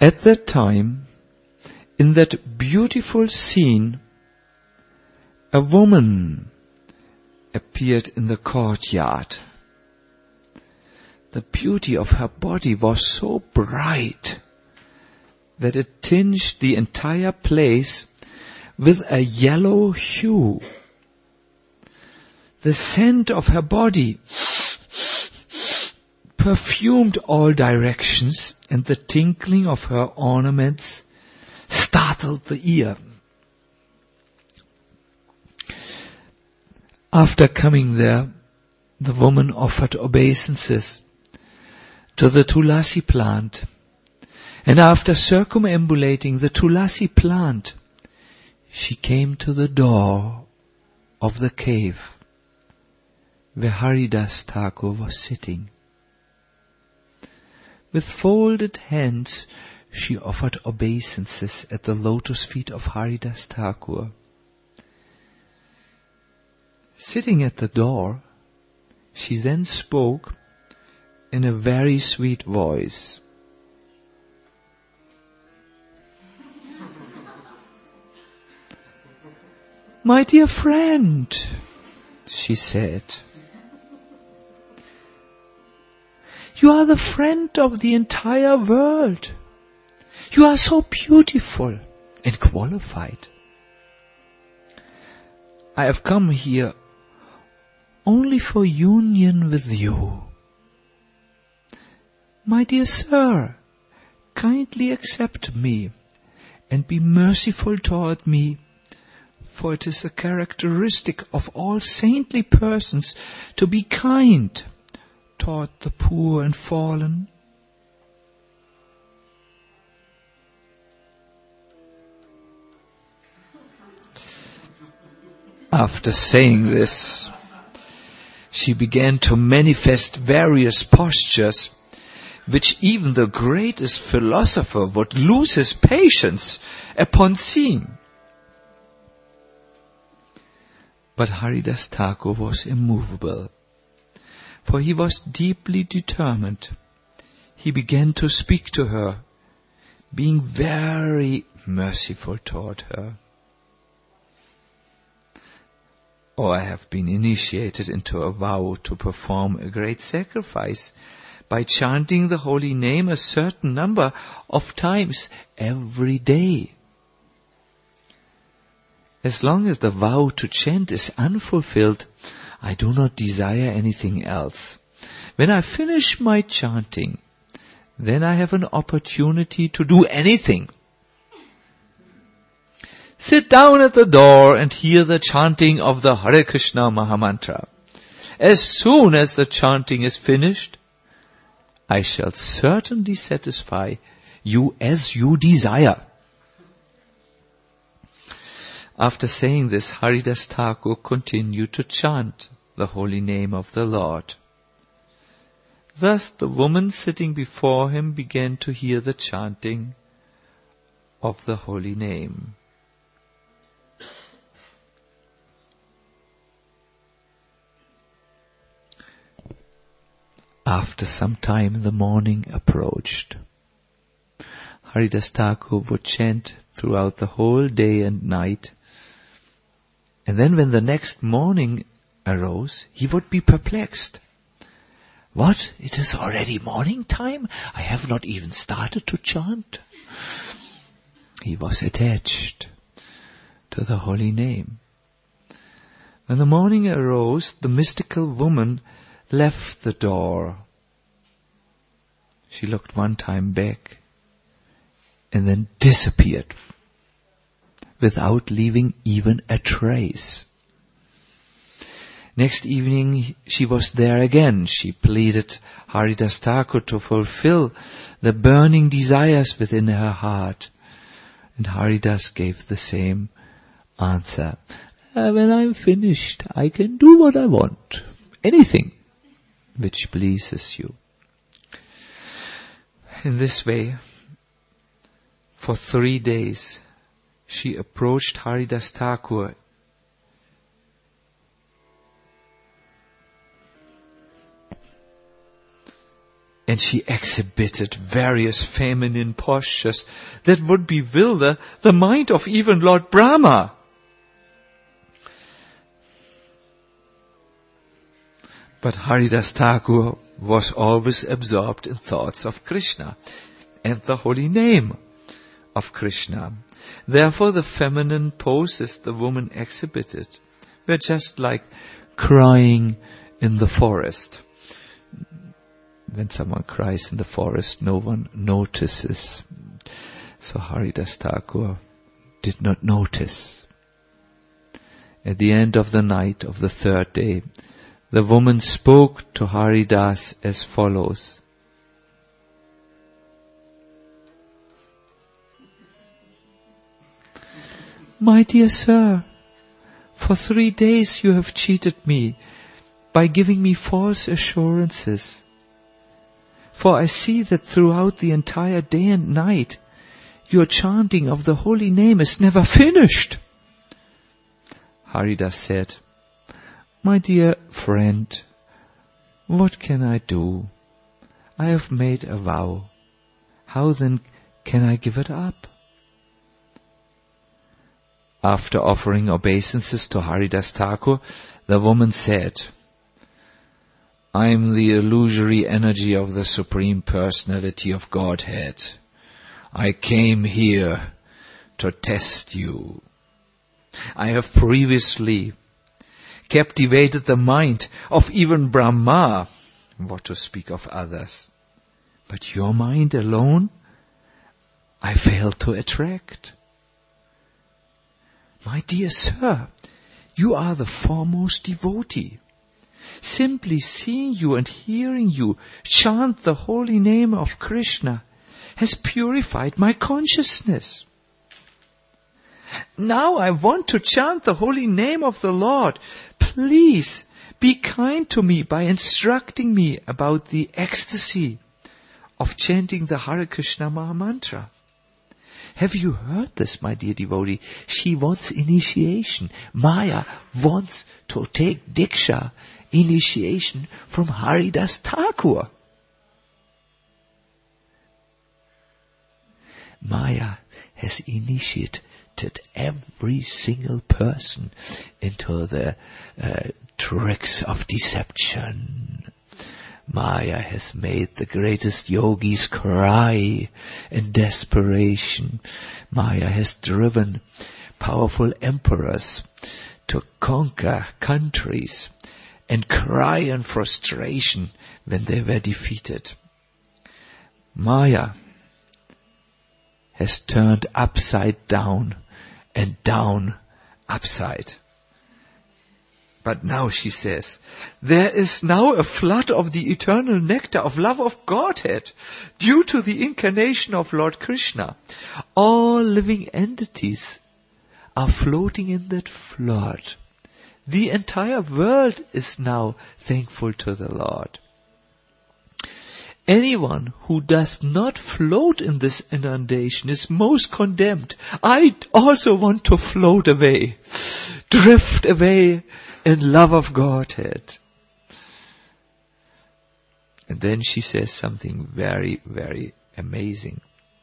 At that time, in that beautiful scene, a woman appeared in the courtyard. The beauty of her body was so bright that it tinged the entire place with a yellow hue. The scent of her body perfumed all directions, and the tinkling of her ornaments startled the ear. After coming there, the woman offered obeisances to the tulasi plant, and after circumambulating the tulasi plant, she came to the door of the cave where Haridas Thakur was sitting. With folded hands, she offered obeisances at the lotus feet of Haridas Thakur. Sitting at the door, she then spoke in a very sweet voice. "My dear friend," she said, "you are the friend of the entire world. You are so beautiful and qualified. I have come here only for union with you. My dear sir, kindly accept me and be merciful toward me, for it is a characteristic of all saintly persons to be kind toward the poor and fallen." After saying this, she began to manifest various postures which even the greatest philosopher would lose his patience upon seeing. But Haridas Thakur was immovable, for he was deeply determined. He began to speak to her, being very merciful toward her. "Oh, I have been initiated into a vow to perform a great sacrifice by chanting the holy name a certain number of times every day. As long as the vow to chant is unfulfilled, I do not desire anything else. When I finish my chanting, then I have an opportunity to do anything. Sit down at the door and hear the chanting of the Hare Krishna Mahamantra. As soon as the chanting is finished, I shall certainly satisfy you as you desire." After saying this, Haridas Thakur continued to chant the holy name of the Lord. Thus the woman sitting before him began to hear the chanting of the holy name. After some time the morning approached. Haridas Thakur would chant throughout the whole day and night, and then when the next morning arose, he would be perplexed. "What? It is already morning time? I have not even started to chant." He was attached to the holy name. When the morning arose, the mystical woman left the door. She looked one time back and then disappeared without leaving even a trace. Next evening she was there again. She pleaded Haridas Thakur to fulfill the burning desires within her heart. And Haridas gave the same answer. "When I'm finished, I can do what I want. Anything which pleases you." In this way, for 3 days, she approached Haridas Thakur And she exhibited various feminine postures that would bewilder the mind of even Lord Brahma. But Haridas Thakur was always absorbed in thoughts of Krishna and the holy name of Krishna. Therefore the feminine poses the woman exhibited were just like crying in the forest. When someone cries in the forest, no one notices. So Haridas Thakur did not notice. At the end of the night of the third day, the woman spoke to Haridas as follows. My dear sir, for 3 days you have cheated me by giving me false assurances. For I see that throughout the entire day and night, your chanting of the holy name is never finished. Haridas said, My dear friend, what can I do? I have made a vow. How then can I give it up? After offering obeisances to Haridas Thakur, the woman said, I am the illusory energy of the Supreme Personality of Godhead. I came here to test you. I have previously captivated the mind of even Brahma, what to speak of others. But your mind alone, I failed to attract. My dear sir, you are the foremost devotee. Simply seeing you and hearing you chant the holy name of Krishna has purified my consciousness. Now I want to chant the holy name of the Lord. Please be kind to me by instructing me about the ecstasy of chanting the Hare Krishna Maha Mantra. Have you heard this, my dear devotee? She wants initiation. Maya wants to take Diksha, initiation from Haridas Thakur. Maya has initiated every single person into the tricks of deception. Maya has made the greatest yogis cry in desperation. Maya has driven powerful emperors to conquer countries and cry in frustration when they were defeated. Maya has turned upside down and down upside. But now she says, there is now a flood of the eternal nectar of love of Godhead due to the incarnation of Lord Krishna. All living entities are floating in that flood. The entire world is now thankful to the Lord. Anyone who does not float in this inundation is most condemned. I also want to float away, drift away in love of Godhead. And then she says something very, very amazing.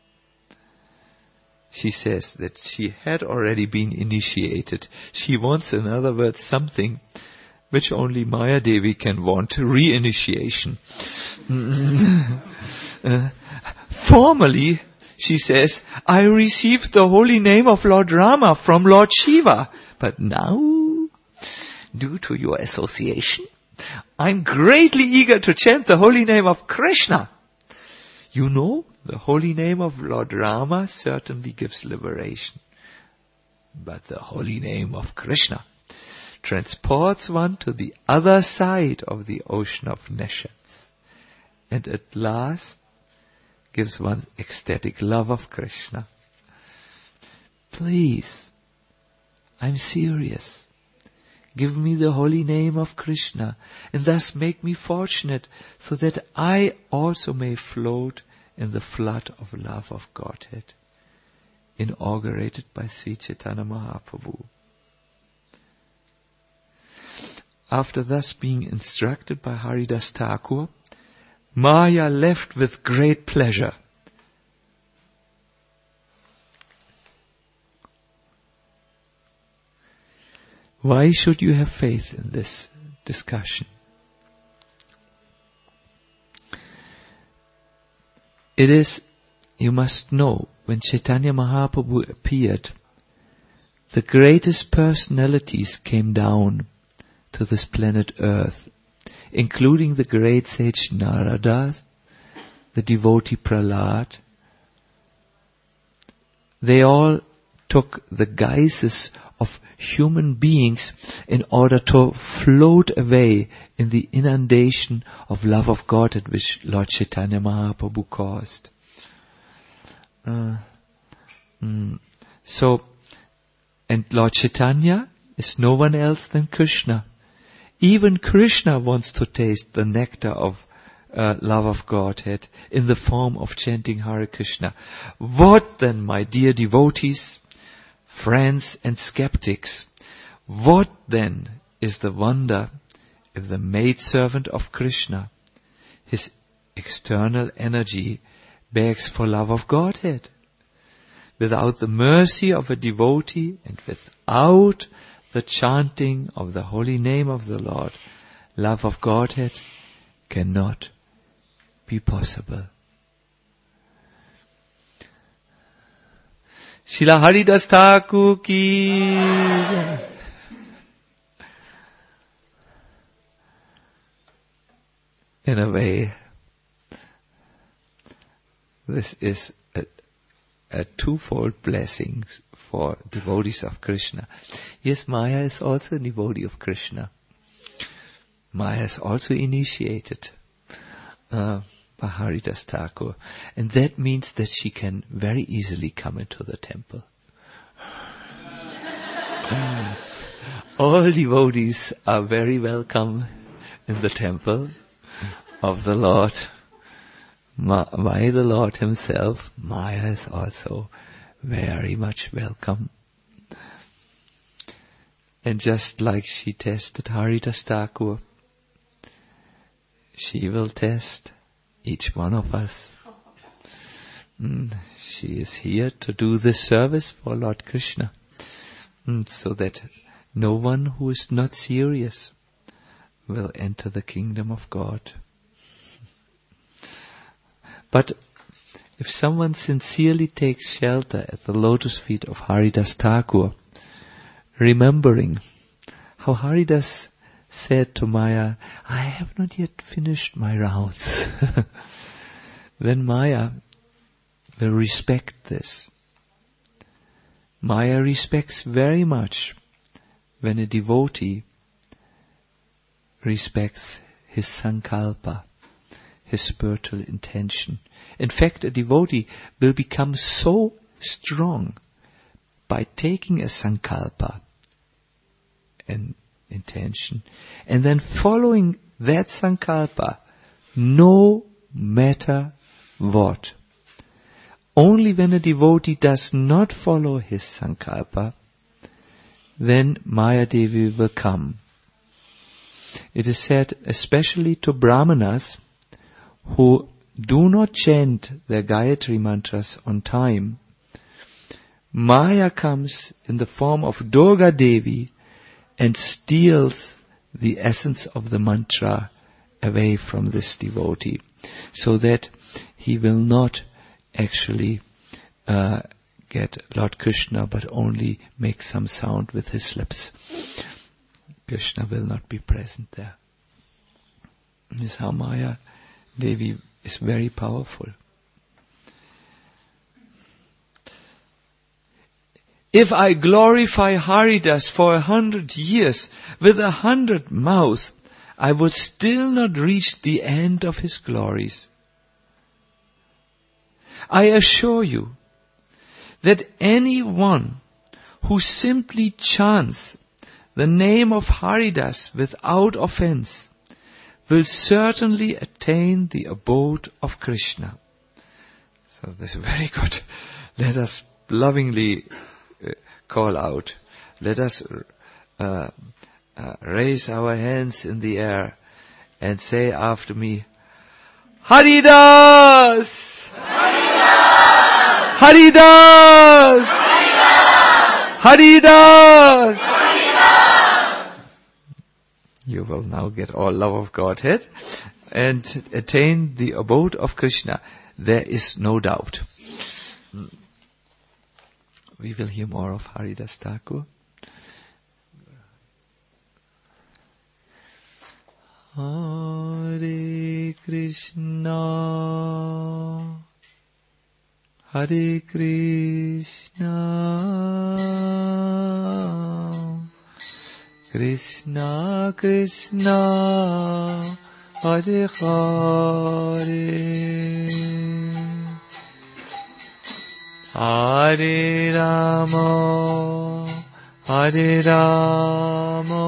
She says that she had already been initiated. She wants, in other words, something which only Maya Devi can want, re-initiation. Formerly, she says, I received the holy name of Lord Rama from Lord Shiva. But now, due to your association, I'm greatly eager to chant the holy name of Krishna. You know, the holy name of Lord Rama certainly gives liberation. But the holy name of Krishna transports one to the other side of the ocean of nations, and at last gives one ecstatic love of Krishna. Please, I'm serious. Give me the holy name of Krishna, and thus make me fortunate, so that I also may float in the flood of love of Godhead, inaugurated by Sri Chaitanya Mahaprabhu. After thus being instructed by Haridas Thakur, Maya left with great pleasure. Why should you have faith in this discussion? It is, you must know, when Chaitanya Mahaprabhu appeared, the greatest personalities came down to this planet Earth, including the great sage Narada, the devotee Prahlad. They all took the guises of human beings in order to float away in the inundation of love of God at which Lord Chaitanya Mahaprabhu caused. And Lord Chaitanya is no one else than Krishna. Even Krishna wants to taste the nectar of love of Godhead in the form of chanting Hare Krishna. What then, my dear devotees, friends and skeptics, what then is the wonder if the maidservant of Krishna, his external energy, begs for love of Godhead? Without the mercy of a devotee and without the chanting of the holy name of the Lord, love of Godhead cannot be possible. Srila Haridas Thakur ki. In a way, this is a twofold blessing for devotees of Krishna. Yes, Maya is also a devotee of Krishna. Maya is also initiated by Haridas Thakur. And that means that she can very easily come into the temple. All devotees are very welcome in the temple of the Lord. By the Lord himself. Maya is also very much welcome. And just like she tested Haridas Thakur, she will test each one of us. She is here to do this service for Lord Krishna, so that no one who is not serious will enter the kingdom of God. But if someone sincerely takes shelter at the lotus feet of Haridas Thakur, remembering how Haridas said to Maya, I have not yet finished my rounds, then Maya will respect this. Maya respects very much when a devotee respects his sankalpa, his spiritual intention. In fact, a devotee will become so strong by taking a sankalpa, an intention, and then following that sankalpa, no matter what. Only when a devotee does not follow his sankalpa, then Maya Devi will come. It is said, especially to Brahmanas who do not chant their Gayatri mantras on time, Maya comes in the form of Durga Devi and steals the essence of the mantra away from this devotee, so that he will not actually get Lord Krishna, but only make some sound with his lips. Krishna will not be present there. This is how Maya Devi is very powerful. If I glorify Haridas for 100 years with 100 mouths, I would still not reach the end of his glories. I assure you that anyone who simply chants the name of Haridas without offense will certainly attain the abode of Krishna. So this is very good. Let us lovingly call out. Let us raise our hands in the air and say after me, Haridas! Haridas! Haridas! You will now get all love of Godhead and attain the abode of Krishna. There is no doubt. We will hear more of Haridas Thakur. Hare Krishna, Hare Krishna, Krishna Krishna, Hare Hare, Hare Rama, Hare Rama,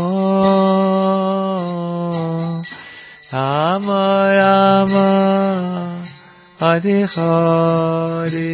Rama Rama, Hare Hare.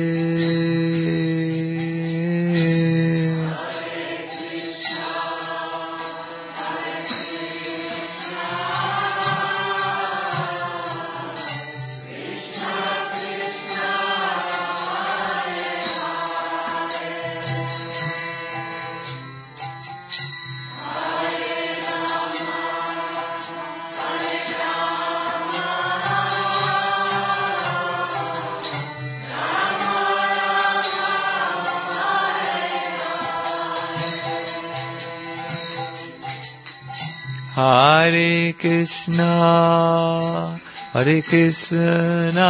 Hare Krishna, Hare Krishna,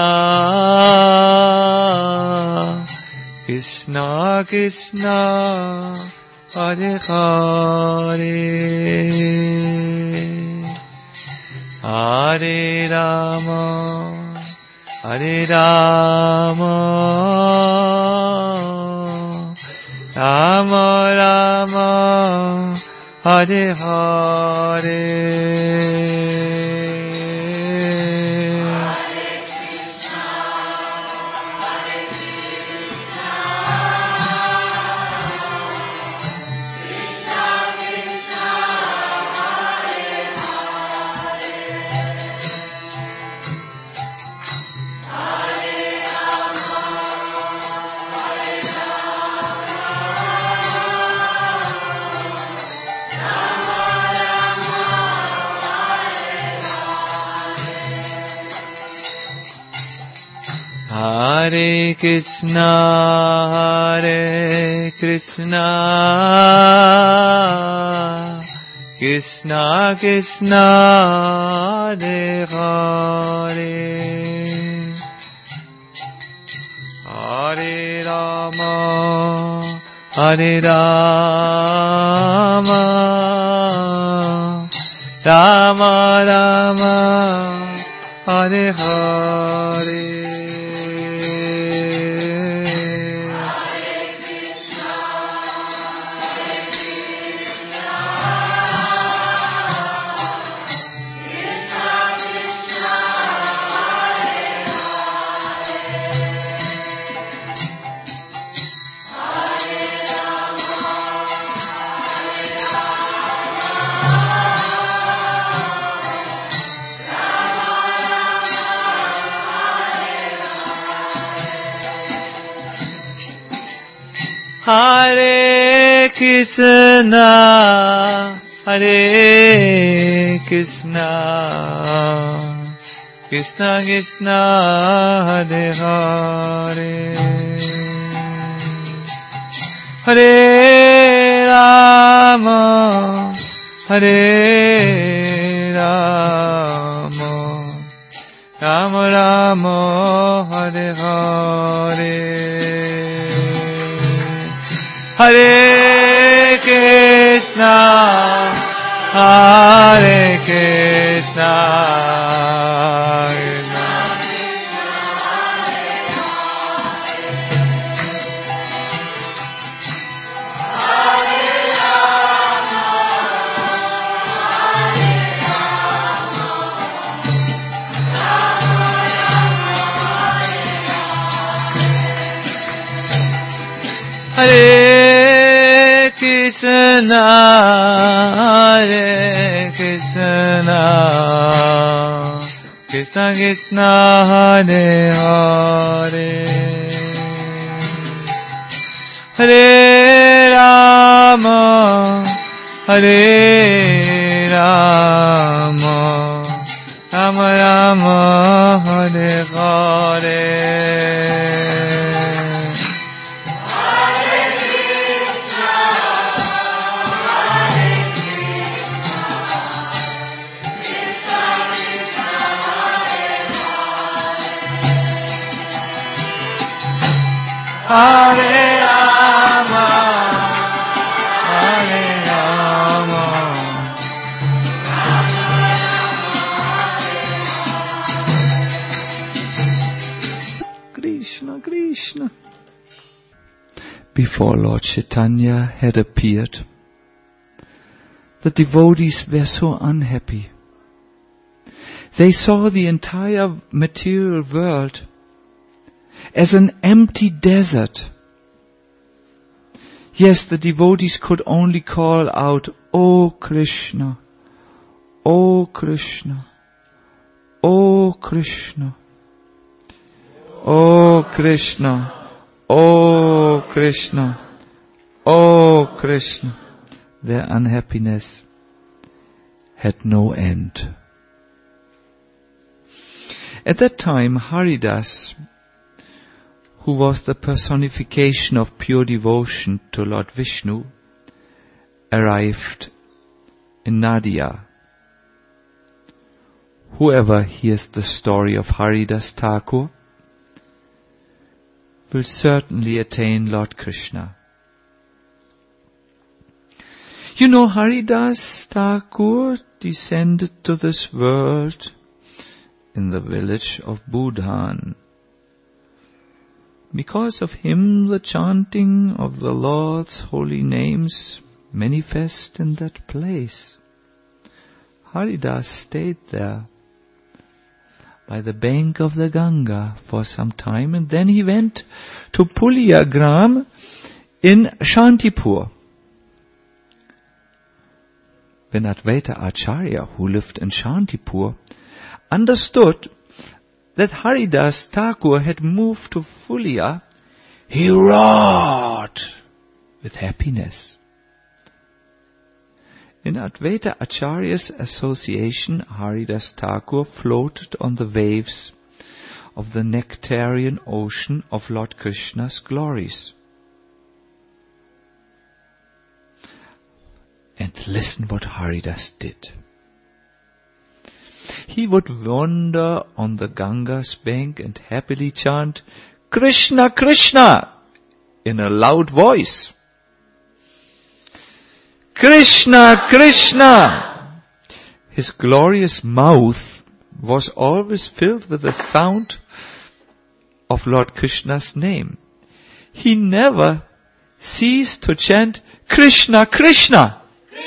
Krishna Krishna, Hare Hare, Hare Rama, Hare Rama, Rama Rama, Hare Hare. Hare Krishna, Hare Krishna, Krishna Krishna, Hare Hare, Hare Rama, Hare Rama, Rama Rama, Hare Hare. Hare Krishna, Hare Krishna, Krishna Krishna, Hare Hare, Hare Rama, Hare Rama, Rama Rama, Hare Hare, Hare Krishna, Hare Krishna, Hare Krishna, Hare Krishna, Krishna Krishna Hare Hare Hare Rama Hare Rama Rama Rama Hare Hare Hare Rama, Hare Rama, Krishna, Krishna. Before Lord Chaitanya had appeared, the devotees were so unhappy. They saw the entire material world as an empty desert. Yes, the devotees could only call out, "O Krishna, O Krishna, O Krishna, O Krishna, O Krishna, O Krishna." Their unhappiness had no end. At that time, Haridas, who was the personification of pure devotion to Lord Vishnu, arrived in Nadia. Whoever hears the story of Haridas Thakur will certainly attain Lord Krishna. You know, Haridas Thakur descended to this world in the village of Budhan. Because of him, the chanting of the Lord's holy names manifest in that place. Haridas stayed there by the bank of the Ganga for some time, and then he went to Pulyagram in Shantipur. When Advaita Acharya, who lived in Shantipur, understood that Haridas Thakur had moved to Fulia, he roared with happiness. In Advaita Acharya's association, Haridas Thakur floated on the waves of the nectarian ocean of Lord Krishna's glories. And listen what Haridas did. He would wander on the Ganga's bank and happily chant, "Krishna, Krishna," in a loud voice. "Krishna, Krishna." His glorious mouth was always filled with the sound of Lord Krishna's name. He never ceased to chant, "Krishna, Krishna."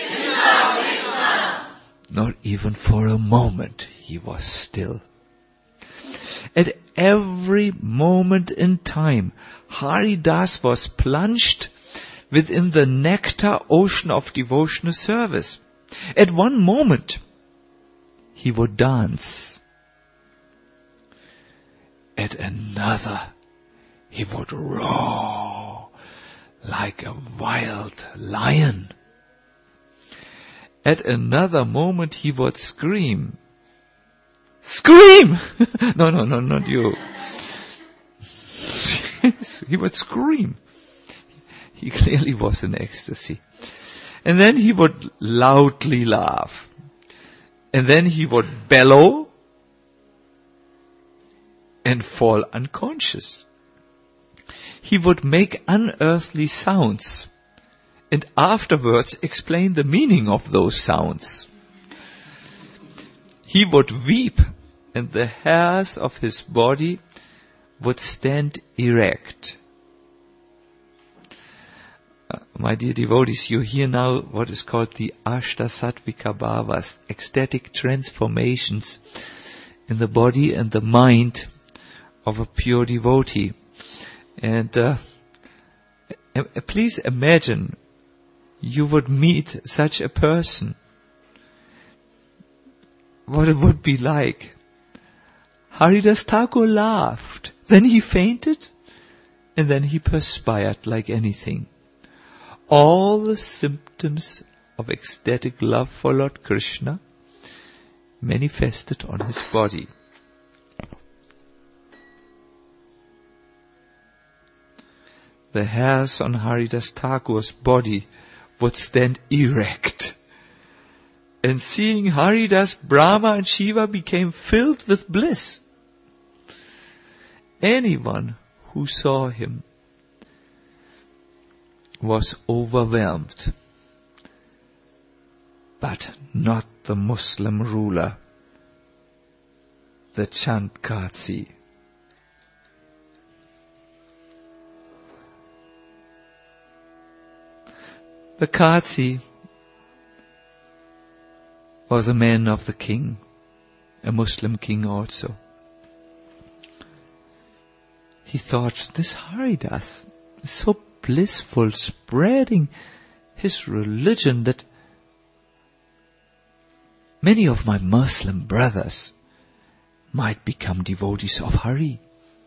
Not even for a moment he was still. At every moment in time, Haridas was plunged within the nectar ocean of devotional service. At one moment, he would dance. At another, he would roar like a wild lion. At another moment he would scream. Scream! No, not you. He would scream. He clearly was in ecstasy. And then he would loudly laugh. And then he would bellow and fall unconscious. He would make unearthly sounds and afterwards explain the meaning of those sounds. He would weep, and the hairs of his body would stand erect. My dear devotees, you hear now what is called the Ashtasattvika Bhavas, ecstatic transformations in the body and the mind of a pure devotee. And please imagine you would meet such a person. What it would be like. Haridas Thakur laughed. Then he fainted, and then he perspired like anything. All the symptoms of ecstatic love for Lord Krishna manifested on his body. The hairs on Haridas Thakur's body would stand erect. And seeing Haridas, Brahma and Shiva became filled with bliss. Anyone who saw him was overwhelmed, but not the Muslim ruler, the Chand Qazi. The Qazi was a man of the king, a Muslim king also. He thought, this Haridas is so blissful, spreading his religion, that many of my Muslim brothers might become devotees of Hari.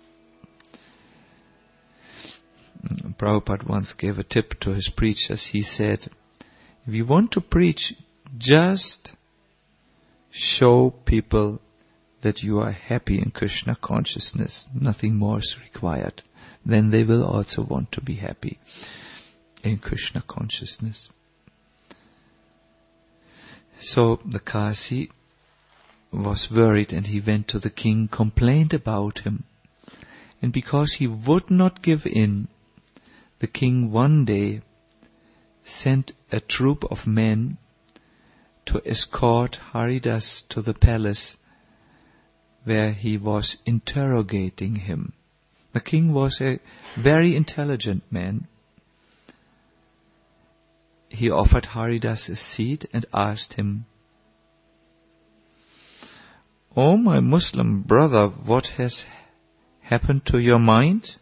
Prabhupada once gave a tip to his preachers. He said, if you want to preach, just show people that you are happy in Krishna consciousness. Nothing more is required. Then they will also want to be happy in Krishna consciousness. So the Qazi was worried, and he went to the king, complained about him. And because he would not give in, the king one day sent a troop of men to escort Haridas to the palace where he was interrogating him. The king was a very intelligent man. He offered Haridas a seat and asked him, "Oh, my Muslim brother, what has happened to your mind?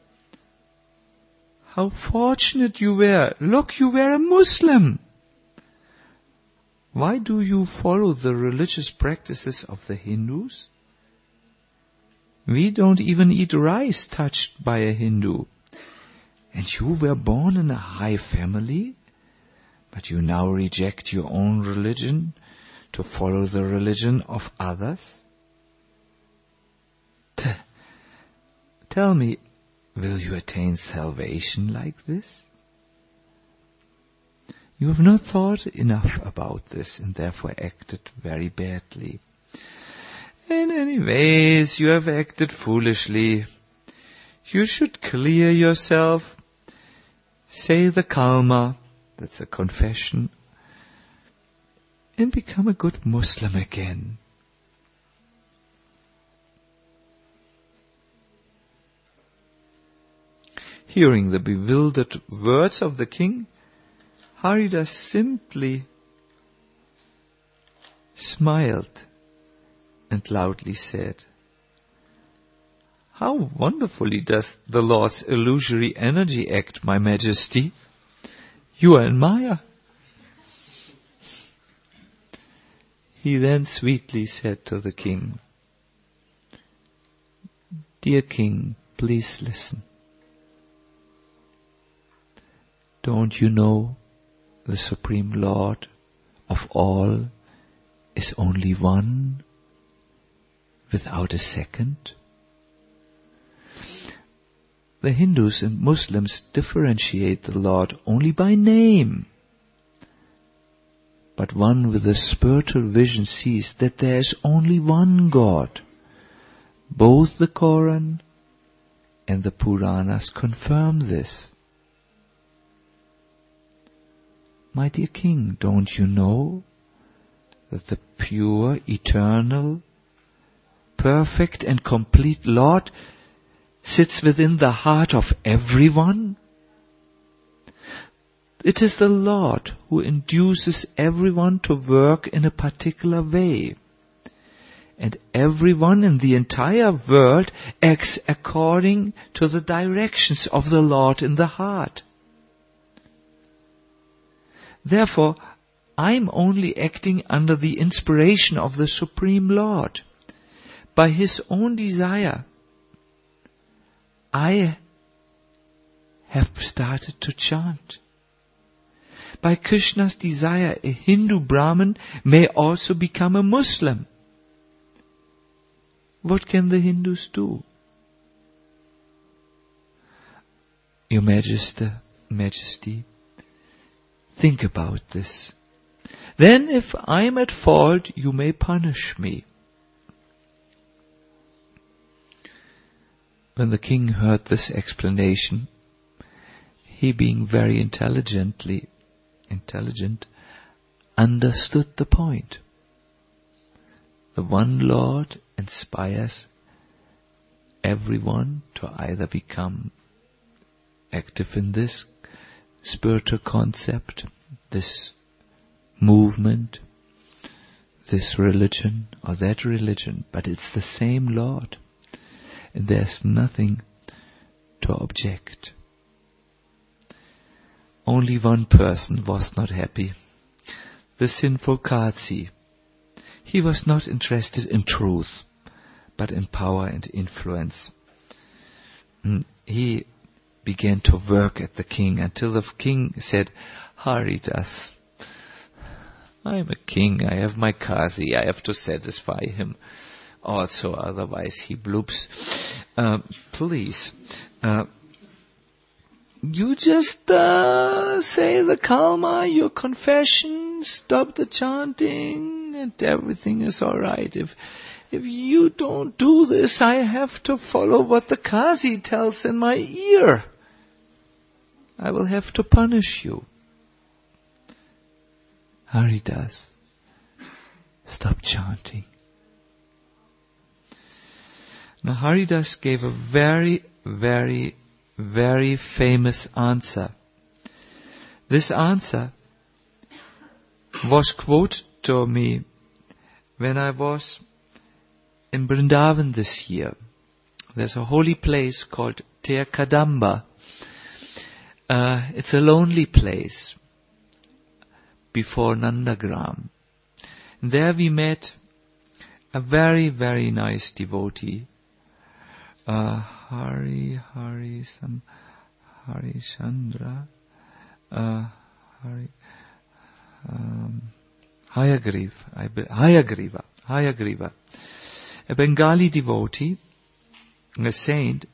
How fortunate you were. Look, you were a Muslim. Why do you follow the religious practices of the Hindus? We don't even eat rice touched by a Hindu. And you were born in a high family, but you now reject your own religion to follow the religion of others? Tell me, will you attain salvation like this? You have not thought enough about this and therefore acted very badly. In any ways, you have acted foolishly. You should clear yourself. Say the kalma, that's a confession, and become a good Muslim again." Hearing the bewildered words of the king, Haridas simply smiled and loudly said, "How wonderfully does the Lord's illusory energy act, my Majesty. You are in Maya." He then sweetly said to the king, "Dear king, please listen. Don't you know the Supreme Lord of all is only one, without a second? The Hindus and Muslims differentiate the Lord only by name. But one with a spiritual vision sees that there is only one God. Both the Quran and the Puranas confirm this. My dear king, don't you know that the pure, eternal, perfect and complete Lord sits within the heart of everyone? It is the Lord who induces everyone to work in a particular way. And everyone in the entire world acts according to the directions of the Lord in the heart. Therefore, I'm only acting under the inspiration of the Supreme Lord. by his own desire, I have started to chant. By Krishna's desire, a Hindu Brahmin may also become a Muslim. What can the Hindus do? Your Majesty, think about this. Then if I am at fault, you may punish me. When the king heard this explanation, he being very intelligent, understood the point. The one Lord inspires everyone to either become active in this spiritual concept, this movement, this religion or that religion, but it's the same Lord, and there's nothing to object. Only one person was not happy, the sinful Kasi. He was not interested in truth, but in power and influence. He began to work at the king until the king said, Haridas, I'm a king, I have my Kasi, I have to satisfy him also, otherwise he bloops. Please, you just say the Kalma, your confession, stop the chanting, and everything is alright. If you don't do this, I have to follow what the Kasi tells in my ear. I will have to punish you. Haridas, stop chanting. Now Haridas gave a very, very, very famous answer. This answer was quoted to me when I was in Vrindavan this year. There's a holy place called Ter Kadamba. It's a lonely place before Nandagram. And there we met a very, very nice devotee, Chandra, Hayagriva, a Bengali devotee, a saint,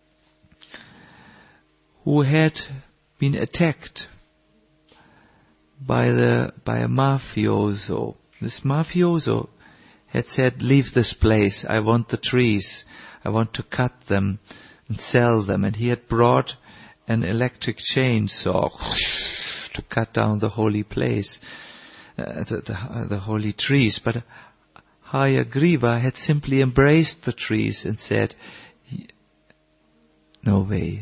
who had been attacked by a mafioso. This mafioso had said, leave this place, I want the trees, I want to cut them and sell them. And he had brought an electric chainsaw to cut down the holy place, the holy trees. But Hayagriva had simply embraced the trees and said, no way.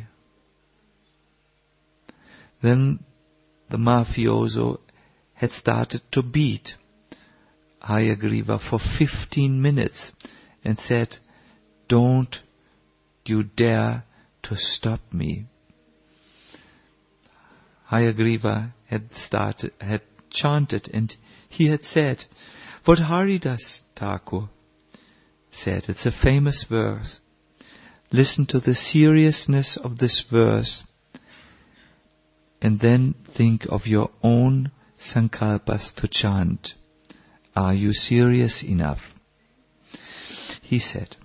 Then the mafioso had started to beat Hayagriva for 15 minutes and said, don't you dare to stop me. Hayagriva had chanted, and he had said what Haridas Thakur said. It's a famous verse. Listen to the seriousness of this verse, and then think of your own sankalpas to chant. Are you serious enough? He said,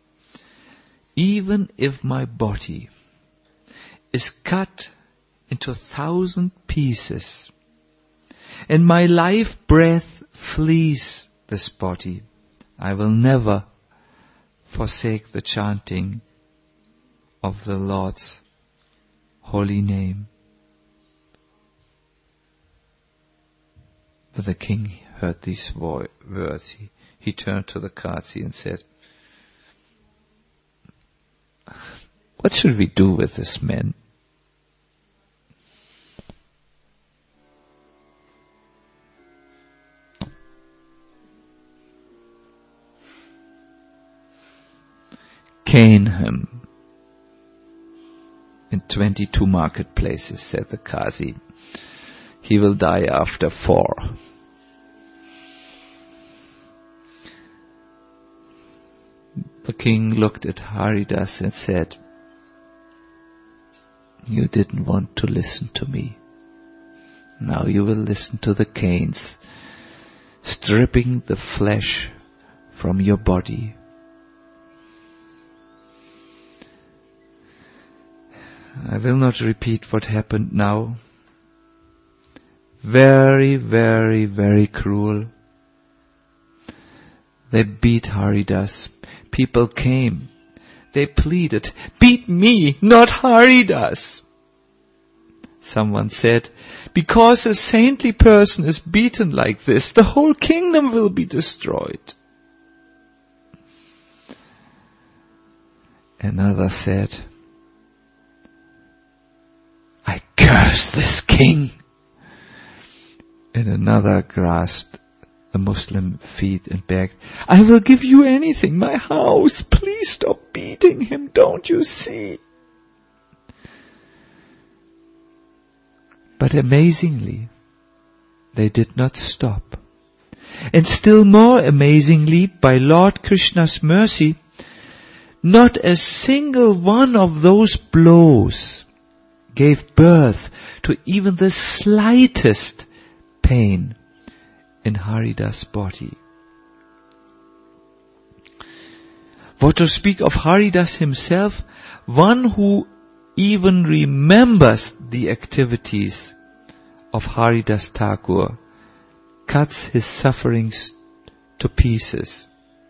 even if my body is cut into 1,000 pieces, and my life breath flees this body, I will never forsake the chanting of the Lord's holy name. When the king heard these words, he turned to the Kasi and said, what should we do with this man? Cane him in 22 marketplaces, said the Kasi. He will die after 4. king looked at Haridas and said, "You didn't want to listen to me. Now you will listen to the canes, stripping the flesh from your body." I will not repeat what happened now. Very, very, very cruel. They beat Haridas. People came. They pleaded, "Beat me, not Haridas." Someone said, "Because a saintly person is beaten like this, the whole kingdom will be destroyed." Another said, "I curse this king." And another grasped the Muslim feet and begged, "I will give you anything, my house. Please stop beating him, don't you see?" But amazingly, they did not stop. And still more amazingly, by Lord Krishna's mercy, not a single one of those blows gave birth to even the slightest pain in Haridas' body. For to speak of Haridas himself, one who even remembers the activities of Haridas Thakur cuts his sufferings to pieces.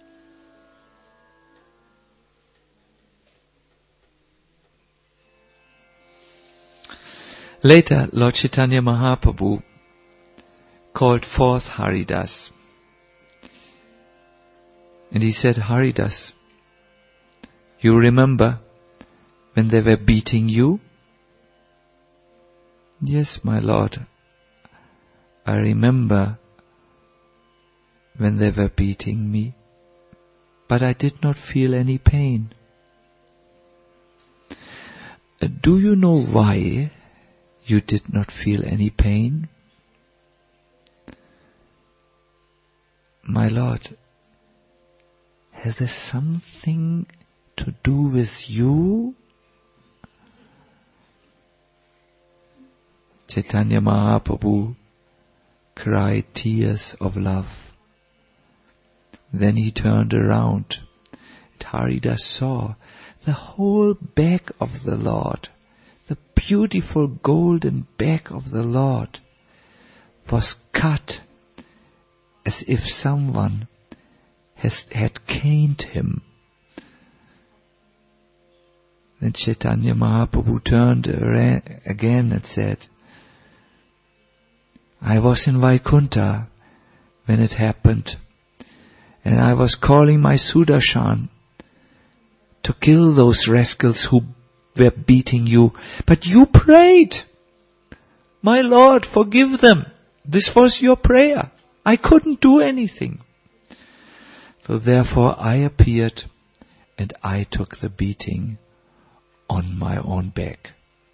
Later, Lord Chaitanya Mahaprabhu called forth Haridas. And he said, "Haridas, you remember when they were beating you?" "Yes, my Lord, I remember when they were beating me, but I did not feel any pain." "Do you know why you did not feel any pain?" "My Lord, has this something to do with you?" Chaitanya Mahaprabhu cried tears of love. Then he turned around, and Haridas saw the whole back of the Lord, the beautiful golden back of the Lord, was cut as if someone had caned him. Then Chaitanya Mahaprabhu turned again and said, "I was in Vaikuntha when it happened, and I was calling my Sudarshan to kill those rascals who were beating you, but you prayed, 'My Lord, forgive them.' This was your prayer. I couldn't do anything. So therefore I appeared and I took the beating on my own back."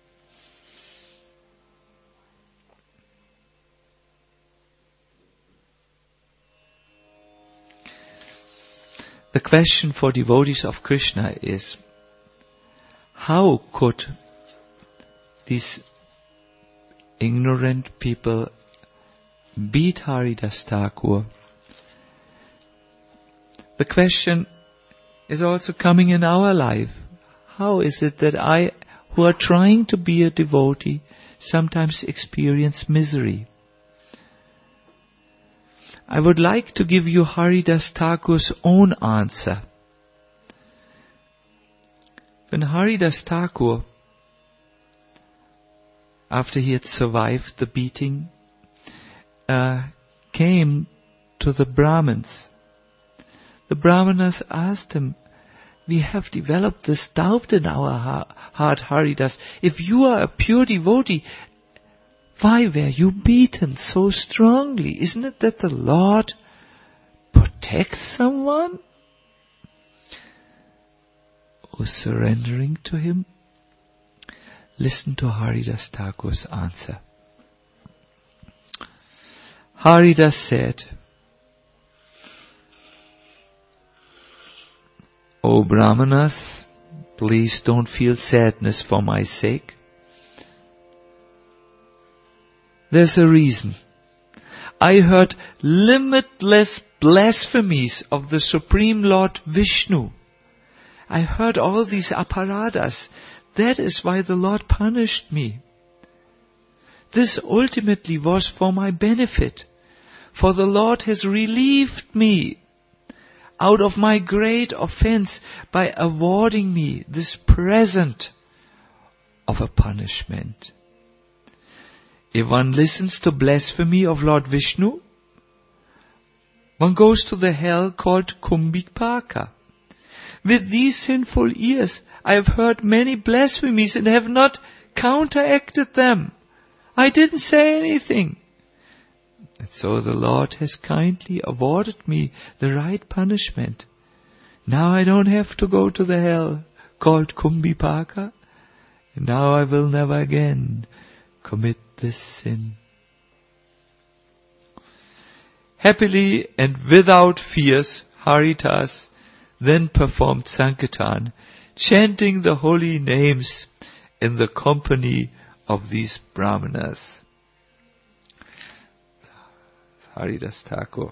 The question for devotees of Krishna is, how could these ignorant people beat Haridas Thakur? The question is also coming in our life. How is it that I, who are trying to be a devotee, sometimes experience misery? I would like to give you Haridas Thakur's own answer. When Haridas Thakur, after he had survived the beating, came to the Brahmins, the Brahmanas asked him, "We have developed this doubt in our heart, Haridas. If you are a pure devotee, why were you beaten so strongly? Isn't it that the Lord protects someone who's surrendering to Him?" Listen to Haridas Thakur's answer. Haridas said, O Brahmanas, please don't feel sadness for my sake. There's a reason. I heard limitless blasphemies of the Supreme Lord Vishnu. I heard all these aparadas. That is why the Lord punished me. This ultimately was for my benefit, for the Lord has relieved me out of my great offense by awarding me this present of a punishment. If one listens to blasphemy of Lord Vishnu, one goes to the hell called Kumbhipaka. With these sinful ears, I have heard many blasphemies and have not counteracted them. I didn't say anything. And so the Lord has kindly awarded me the right punishment. Now I don't have to go to the hell called Kumbhipaka. And now I will never again commit this sin. Happily and without fears, Haridas then performed Sankirtan, chanting the holy names in the company of these Brahmanas. Haridas Thakur.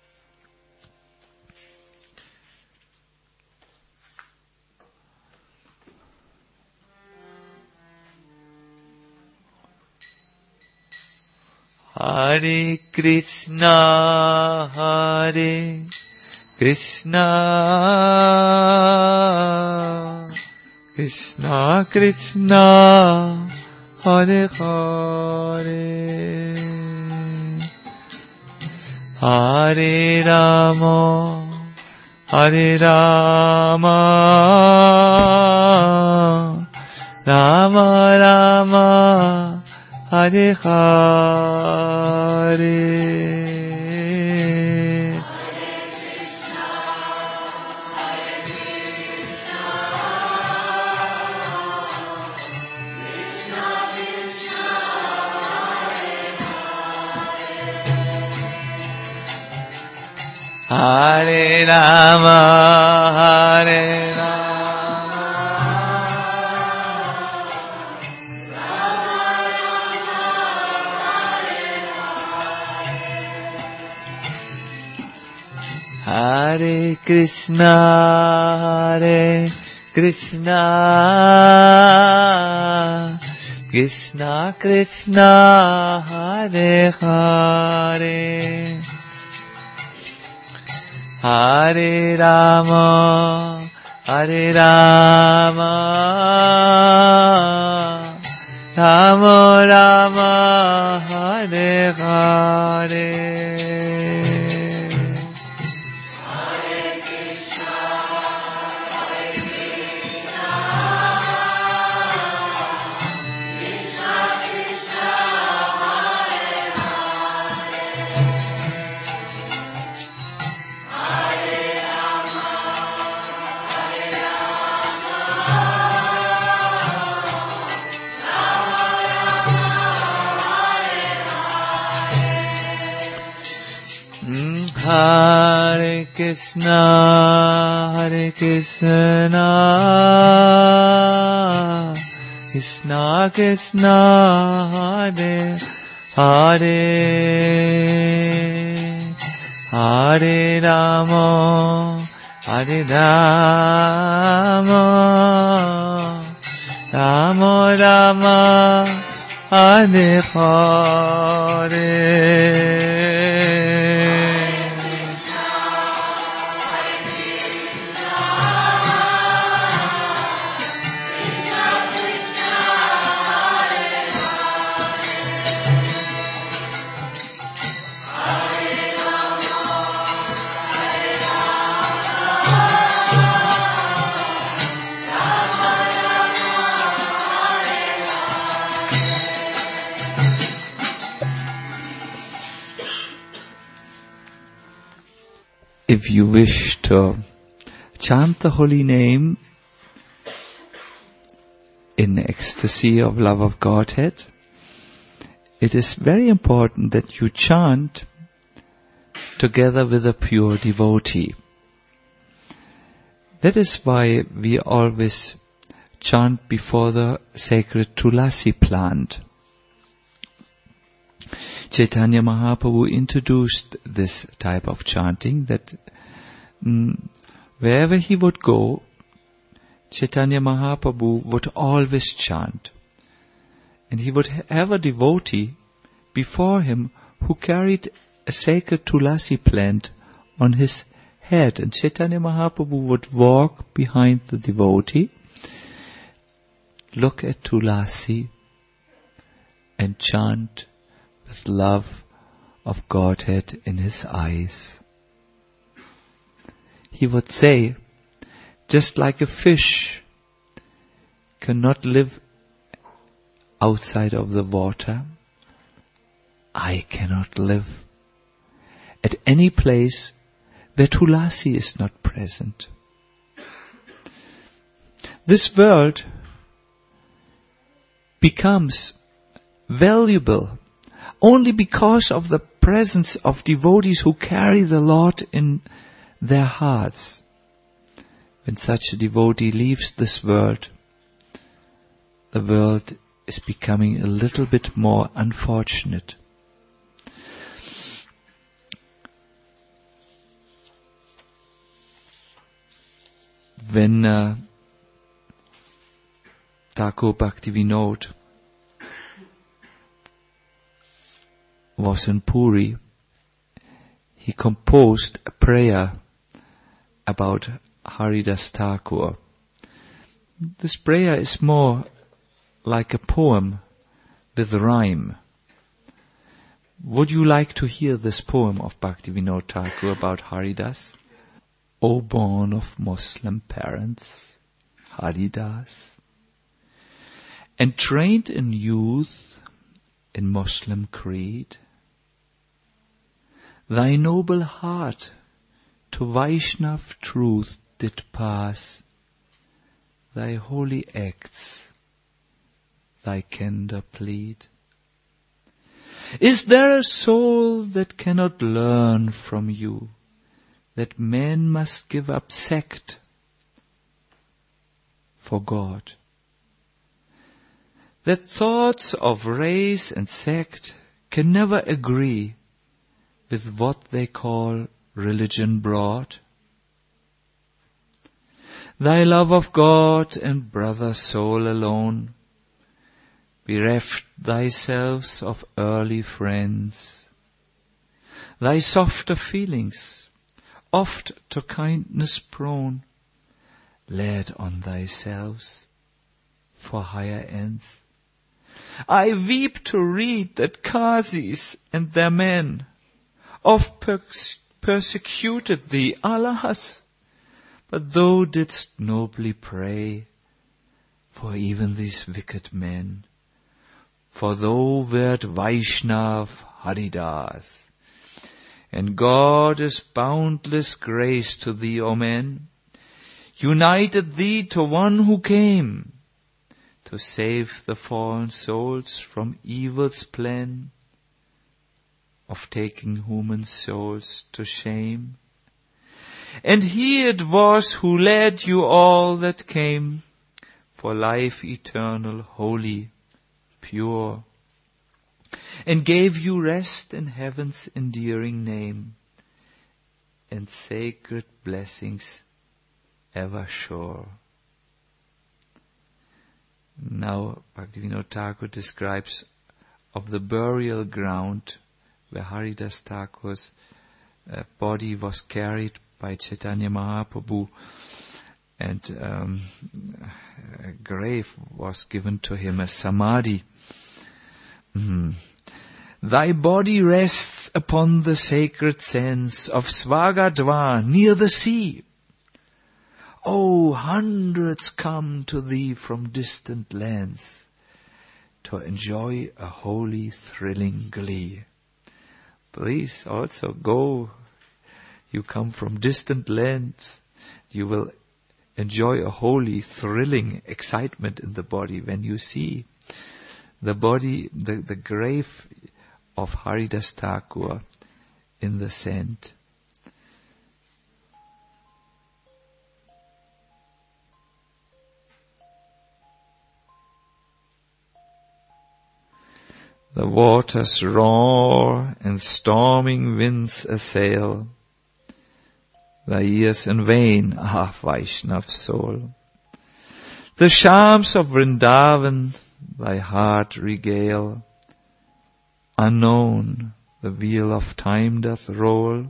Hare Krishna, Hare Krishna, Krishna Krishna, Hare Hare, Hare Rama, Hare Rama, Rama Rama, Hare Hare. Hare Rama, Hare Rama, Hare Krishna, Hare Krishna, Krishna Krishna, Hare Hare, Hare Rama, Hare Rama, Rama Rama, Hare Hare. Hare Krishna, Hare Krishna, Krishna Krishna, Hare Hare, Hare Rama, Hare Rama, Rama Rama, Hare Hare. If you wish to chant the holy name in ecstasy of love of Godhead, it is very important that you chant together with a pure devotee. That is why we always chant before the sacred Tulasi plant. Chaitanya Mahaprabhu introduced this type of chanting, that wherever he would go, Chaitanya Mahaprabhu would always chant. And he would have a devotee before him who carried a sacred Tulasi plant on his head. And Chaitanya Mahaprabhu would walk behind the devotee, look at Tulasi, and chant with love of Godhead in his eyes. He would say, just like a fish cannot live outside of the water, I cannot live at any place where Tulasi is not present. This world becomes valuable only because of the presence of devotees who carry the Lord in their hearts. When such a devotee leaves this world, the world is becoming a little bit more unfortunate. When Thakur Bhaktivinoda was in Puri, he composed a prayer about Haridas Thakur. This prayer is more like a poem with rhyme. Would you like to hear this poem of Bhaktivinoda Thakur about Haridas? O born of Muslim parents, Haridas, and trained in youth in Muslim creed, thy noble heart to Vaishnav truth did pass, thy holy acts, thy candor plead. Is there a soul that cannot learn from you that man must give up sect for God? That thoughts of race and sect can never agree with what they call religion broad? Thy love of God and brother soul alone, bereft thyself of early friends, thy softer feelings, oft to kindness prone, led on thyself for higher ends. I weep to read that Qazis and their men oft persecuted thee, alas, but thou didst nobly pray for even these wicked men. For thou wert Vaishnav Haridas, and God's boundless grace to thee, O men, united thee to one who came to save the fallen souls from evil's plan of taking human souls to shame. And he it was who led you all that came for life eternal, holy, pure, and gave you rest in heaven's endearing name, and sacred blessings ever sure. Now Bhaktivinoda Thakur describes of the burial ground where Haridas Thakur's body was carried by Chaitanya Mahaprabhu, and a grave was given to him as samadhi. Thy body rests upon the sacred sands of Svagadva near the sea. Oh, hundreds come to thee from distant lands to enjoy a holy, thrilling glee. Please also go. You come from distant lands. You will enjoy a holy, thrilling excitement in the body when you see the body, the grave of Haridas Thakur in the sand. The waters roar and storming winds assail. Thy ears in vain, Vaishnav soul. The charms of Vrindavan thy heart regale. Unknown the wheel of time doth roll.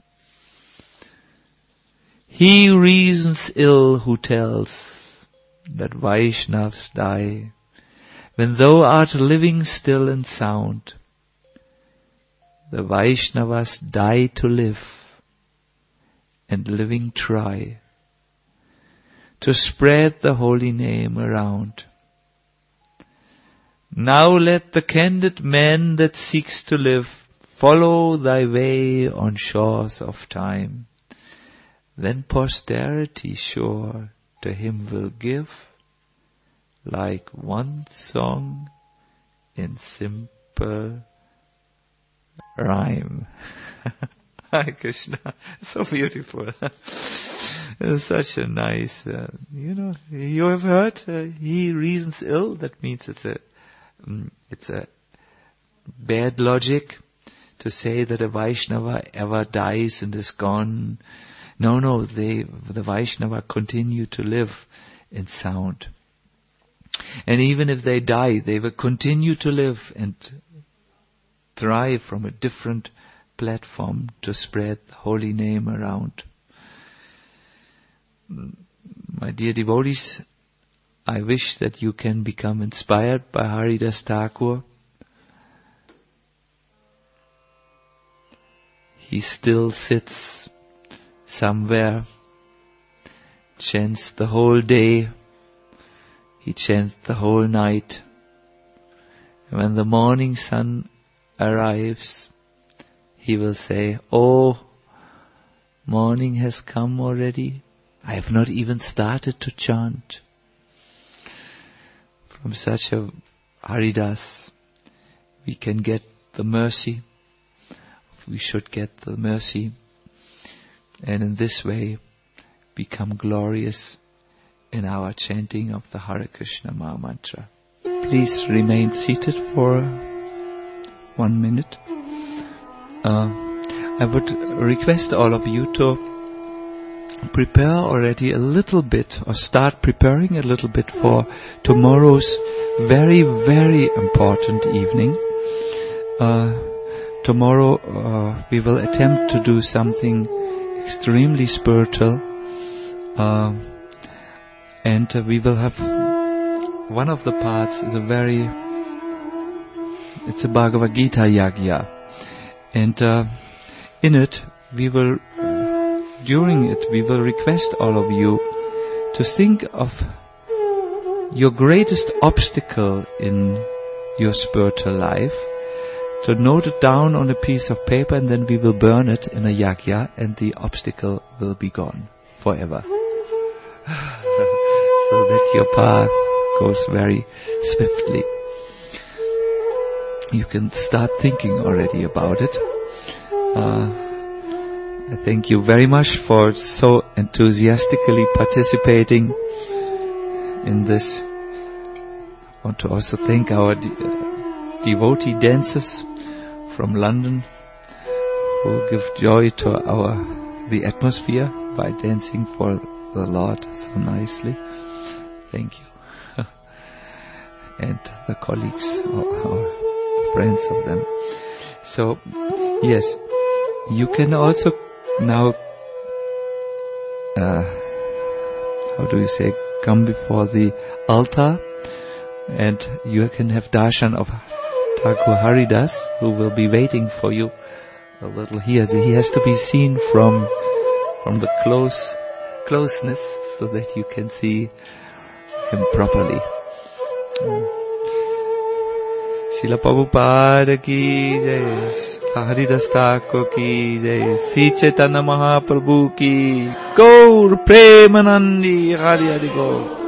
He reasons ill who tells that Vaishnavs die, when thou art living still and sound. The Vaishnavas die to live, and living try to spread the holy name around. Now let the candid man that seeks to live follow thy way on shores of time. Then posterity sure to him will give, like one song in simple rhyme. Hare Krishna, so beautiful. It's such a nice, you have heard, he reasons ill. That means it's a bad logic to say that a Vaishnava ever dies and is gone. No, the Vaishnava continue to live in sound. And even if they die, they will continue to live and thrive from a different platform to spread the holy name around. My dear devotees, I wish that you can become inspired by Haridas Thakur. He still sits somewhere, chants the whole day, he chants the whole night. And when the morning sun arrives, he will say, "Oh, morning has come already. I have not even started to chant." From such a Haridas, we can get the mercy. We should get the mercy. And in this way, become glorious in our chanting of the Hare Krishna Maha Mantra. Please remain seated for 1 minute. I would request all of you to prepare already a little bit, or start preparing a little bit for tomorrow's very, very important evening. Tomorrow we will attempt to do something extremely spiritual, and we will have one of the parts is it's a Bhagavad Gita Yagya, and in it during it we will request all of you to think of your greatest obstacle in your spiritual life, to note it down on a piece of paper, and then we will burn it in a yagya, and the obstacle will be gone forever. So that your path goes very swiftly. You can start thinking already about it. I thank you very much for so enthusiastically participating in this. I want to also thank our devotee dancers from London who give joy to the atmosphere by dancing for the Lord so nicely. Thank you. And the colleagues, our friends of them. So, yes, you can also now, come before the altar, and you can have darshan of Thakur Haridas, who will be waiting for you a little here. He has to be seen from the closeness, so that you can see him properly. Srila Prabhupada ki jai, Haridas Thakur ki jai, Sri Chaitanya Mahaprabhu ki, Gaur Premanandi, Hari Hari Gaur.